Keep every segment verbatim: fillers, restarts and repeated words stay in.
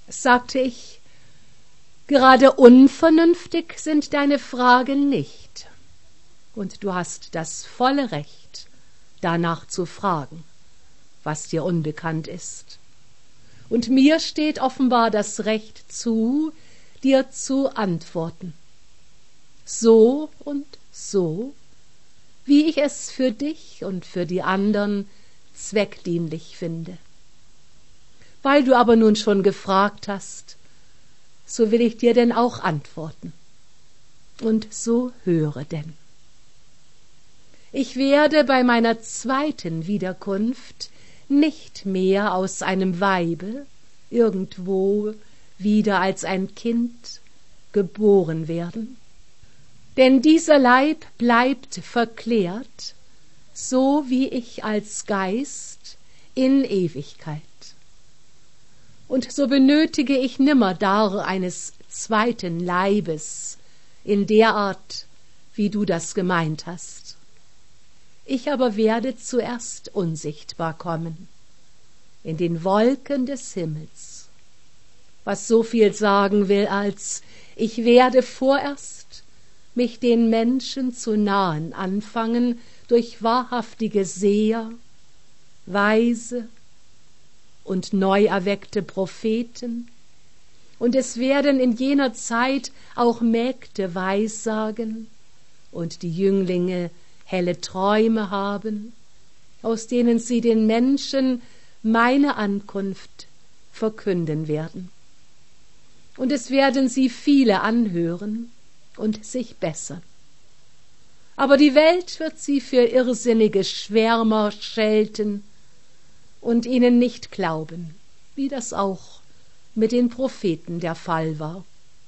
sagte ich, gerade unvernünftig sind deine Fragen nicht, und du hast das volle Recht, danach zu fragen, was dir unbekannt ist. Und mir steht offenbar das Recht zu, dir zu antworten. So und so, wie ich es für dich und für die andern zweckdienlich finde. Weil du aber nun schon gefragt hast, so will ich dir denn auch antworten. Und so höre denn. Ich werde bei meiner zweiten Wiederkunft nicht mehr aus einem Weibe irgendwo wieder als ein Kind geboren werden. Denn dieser Leib bleibt verklärt, so wie ich als Geist in Ewigkeit. Und so benötige ich nimmer dar eines zweiten Leibes in der Art, wie du das gemeint hast. Ich aber werde zuerst unsichtbar kommen, in den Wolken des Himmels, was so viel sagen will, als ich werde vorerst mich den Menschen zu nahen anfangen durch wahrhaftige Seher, Weise und neu erweckte Propheten, und es werden in jener Zeit auch Mägde Weissagen und die Jünglinge helle Träume haben, aus denen sie den Menschen meine Ankunft verkünden werden. Und es werden sie viele anhören und sich bessern. Aber die Welt wird sie für irrsinnige Schwärmer schelten und ihnen nicht glauben, wie das auch mit den Propheten der Fall war.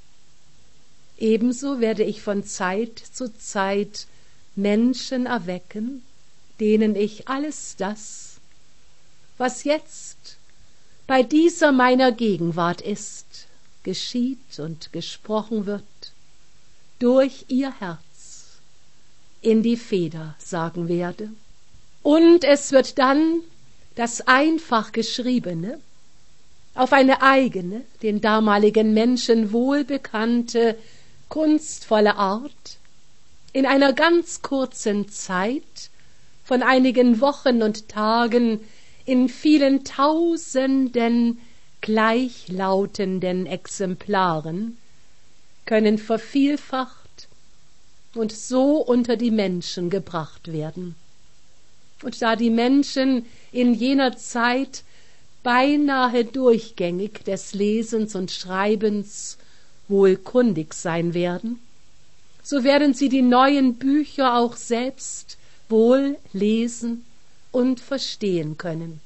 Ebenso werde ich von Zeit zu Zeit Menschen erwecken, denen ich alles das, was jetzt bei dieser meiner Gegenwart ist, geschieht und gesprochen wird, durch ihr Herz in die Feder sagen werde. Und es wird dann das einfach Geschriebene auf eine eigene, den damaligen Menschen wohlbekannte, kunstvolle Art in einer ganz kurzen Zeit von einigen Wochen und Tagen in vielen tausenden gleichlautenden Exemplaren können vervielfacht und so unter die Menschen gebracht werden. Und da die Menschen in jener Zeit beinahe durchgängig des Lesens und Schreibens wohl kundig sein werden, so werden sie die neuen Bücher auch selbst wohl lesen und verstehen können.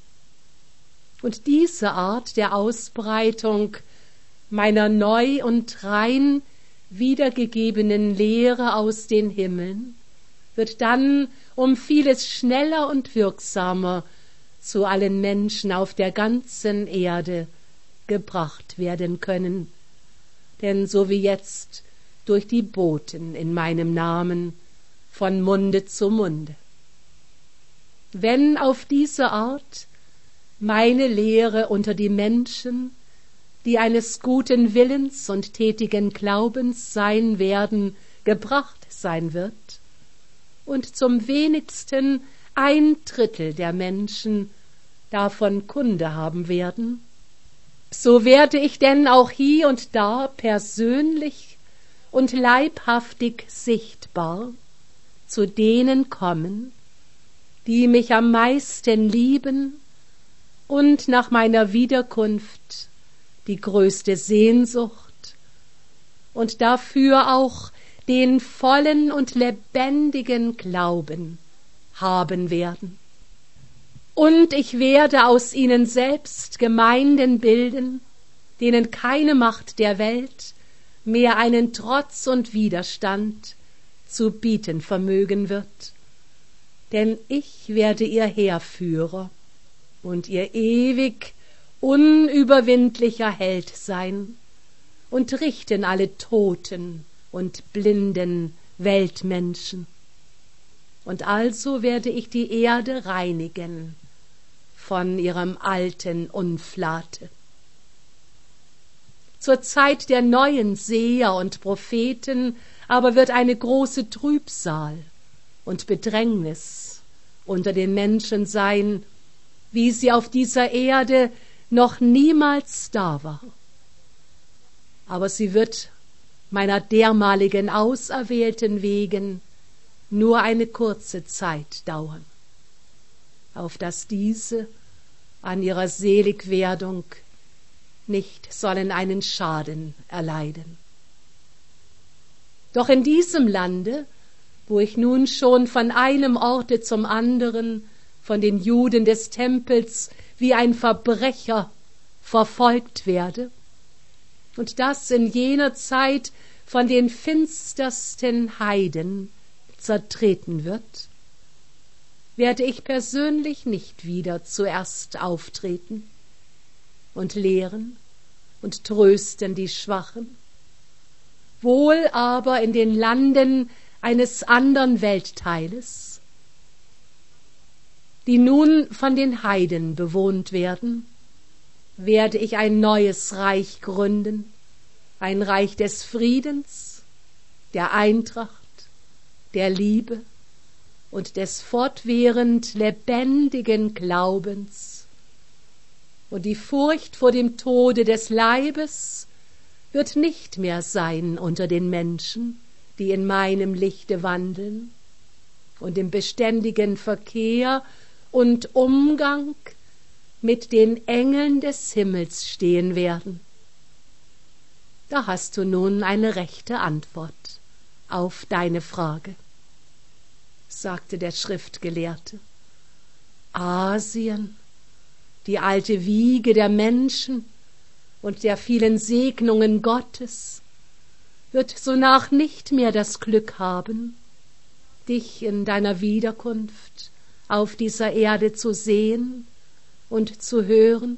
Und diese Art der Ausbreitung meiner neu und rein wiedergegebenen Lehre aus den Himmeln wird dann um vieles schneller und wirksamer zu allen Menschen auf der ganzen Erde gebracht werden können. Denn so wie jetzt durch die Boten in meinem Namen von Munde zu Munde. Wenn auf diese Art meine Lehre unter die Menschen, die eines guten Willens und tätigen Glaubens sein werden, gebracht sein wird, und zum wenigsten ein Drittel der Menschen davon Kunde haben werden, so werde ich denn auch hier und da persönlich und leibhaftig sichtbar zu denen kommen, die mich am meisten lieben und nach meiner Wiederkunft die größte Sehnsucht und dafür auch den vollen und lebendigen Glauben haben werden. Und ich werde aus ihnen selbst Gemeinden bilden, denen keine Macht der Welt mehr einen Trotz und Widerstand zu bieten vermögen wird. Denn ich werde ihr Heerführer und ihr ewig unüberwindlicher Held sein und richten alle toten und blinden Weltmenschen. Und also werde ich die Erde reinigen von ihrem alten Unflate. Zur Zeit der neuen Seher und Propheten aber wird eine große Trübsal und Bedrängnis unter den Menschen sein, wie sie auf dieser Erde noch niemals da war. Aber sie wird meiner dermaligen Auserwählten wegen nur eine kurze Zeit dauern, auf dass diese an ihrer Seligwerdung nicht sollen einen Schaden erleiden. Doch in diesem Lande, wo ich nun schon von einem Orte zum anderen, von den Juden des Tempels wie ein Verbrecher verfolgt werde, und das in jener Zeit von den finstersten Heiden zertreten wird, werde ich persönlich nicht wieder zuerst auftreten und lehren und trösten die Schwachen, wohl aber in den Landen eines andern Weltteiles, die nun von den Heiden bewohnt werden, werde ich ein neues Reich gründen, ein Reich des Friedens, der Eintracht, der Liebe und des fortwährend lebendigen Glaubens. Und die Furcht vor dem Tode des Leibes wird nicht mehr sein unter den Menschen, die in meinem Lichte wandeln und im beständigen Verkehr und Umgang mit den Engeln des Himmels stehen werden. Da hast du nun eine rechte Antwort auf deine Frage, sagte der Schriftgelehrte. Asien, die alte Wiege der Menschen und der vielen Segnungen Gottes, wird sonach nicht mehr das Glück haben, dich in deiner Wiederkunft auf dieser Erde zu sehen und zu hören.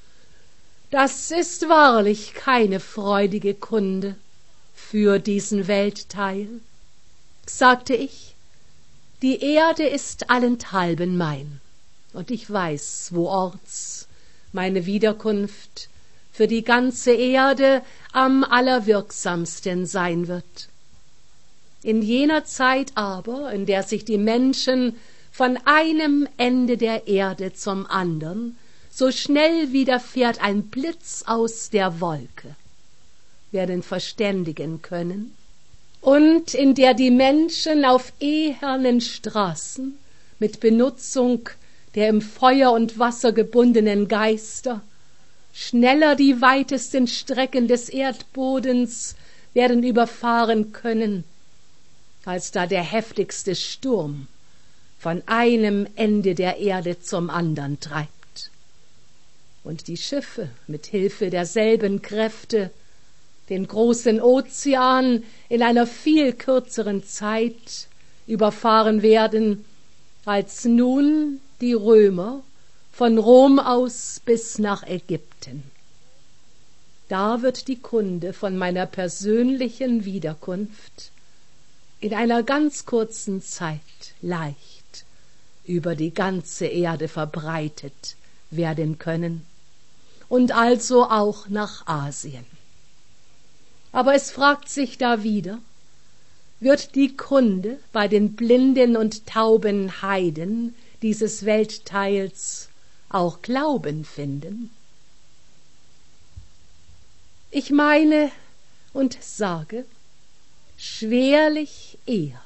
Das ist wahrlich keine freudige Kunde für diesen Weltteil, sagte ich. Die Erde ist allenthalben mein, und ich weiß, wo orts meine Wiederkunft für die ganze Erde am allerwirksamsten sein wird. In jener Zeit aber, in der sich die Menschen von einem Ende der Erde zum andern so schnell widerfährt ein Blitz aus der Wolke, werden verständigen können, und in der die Menschen auf ehernen Straßen mit Benutzung der im Feuer und Wasser gebundenen Geister schneller die weitesten Strecken des Erdbodens werden überfahren können, als da der heftigste Sturm von einem Ende der Erde zum andern treibt. Und die Schiffe mit Hilfe derselben Kräfte den großen Ozean in einer viel kürzeren Zeit überfahren werden, als nun die Römer von Rom aus bis nach Ägypten. Da wird die Kunde von meiner persönlichen Wiederkunft in einer ganz kurzen Zeit leicht über die ganze Erde verbreitet werden können und also auch nach Asien. Aber es fragt sich da wieder, wird die Kunde bei den blinden und tauben Heiden dieses Weltteils auch Glauben finden? Ich meine und sage, schwerlich eher,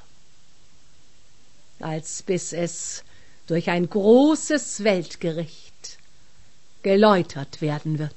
als bis es durch ein großes Weltgericht geläutert werden wird.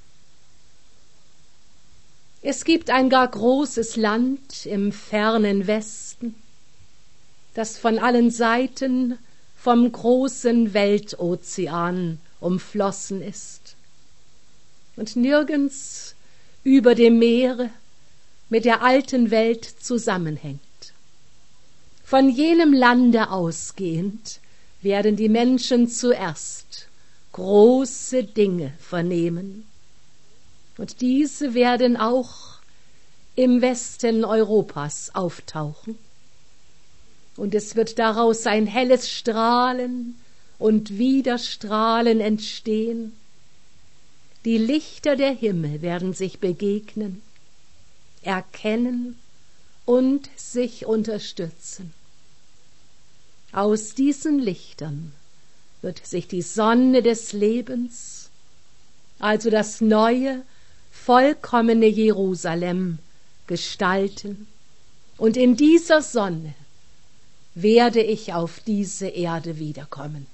Es gibt ein gar großes Land im fernen Westen, das von allen Seiten vom großen Weltozean umflossen ist und nirgends über dem Meere mit der alten Welt zusammenhängt. Von jenem Lande ausgehend werden die Menschen zuerst große Dinge vernehmen, und diese werden auch im Westen Europas auftauchen. Und es wird daraus ein helles Strahlen und Widerstrahlen entstehen, Die Lichter der Himmel werden sich begegnen, erkennen und sich unterstützen. Aus diesen Lichtern wird sich die Sonne des Lebens, also das neue, vollkommene Jerusalem, gestalten, und in dieser Sonne werde ich auf diese Erde wiederkommen.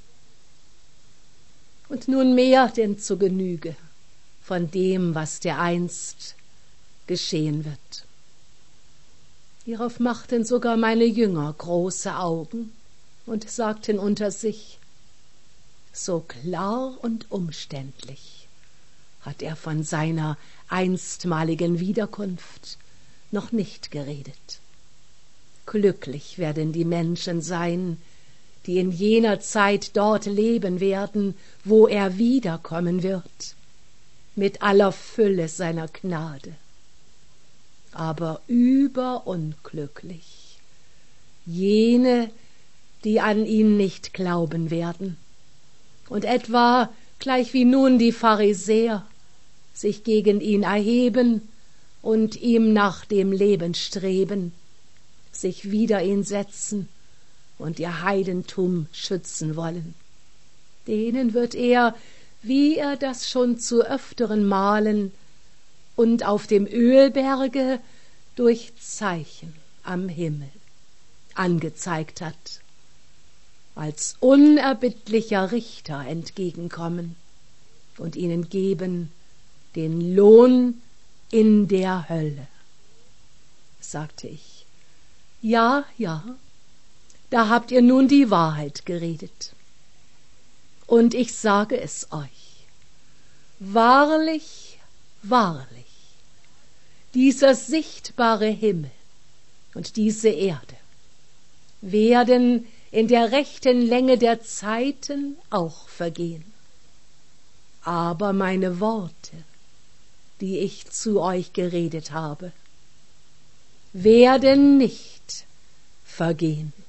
Und nun mehr denn zu Genüge von dem, was dereinst geschehen wird. Hierauf machten sogar meine Jünger große Augen und sagten unter sich: So klar und umständlich hat er von seiner einstmaligen Wiederkunft noch nicht geredet. Glücklich werden die Menschen sein, die in jener Zeit dort leben werden, wo er wiederkommen wird, mit aller Fülle seiner Gnade. Aber überunglücklich jene, die an ihn nicht glauben werden, und etwa, gleich wie nun die Pharisäer, sich gegen ihn erheben und ihm nach dem Leben streben, sich wider ihn setzen und ihr Heidentum schützen wollen. Denen wird er, wie er das schon zu öfteren Malen und auf dem Ölberge durch Zeichen am Himmel angezeigt hat, als unerbittlicher Richter entgegenkommen und ihnen geben den Lohn in der Hölle. Sagte ich: Ja, ja, da habt ihr nun die Wahrheit geredet. Und ich sage es euch: Wahrlich, wahrlich, dieser sichtbare Himmel und diese Erde werden in der rechten Länge der Zeiten auch vergehen. Aber meine Worte, die ich zu euch geredet habe, werden nicht vergehen.